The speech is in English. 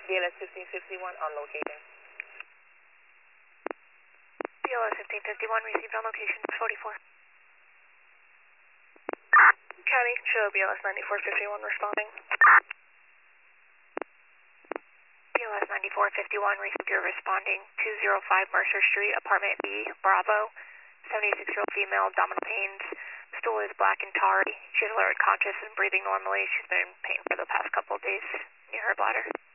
BLS 1551 on location. BLS 1551 received on location 44. County, show BLS 9451 responding. BLS 9451 received, you're responding 205 Mercer Street, apartment B, Bravo. 76-year-old female, abdominal pains. Stool is black and tarry. She's alert, conscious, and breathing normally. She's been in pain for the past couple of days near her bladder.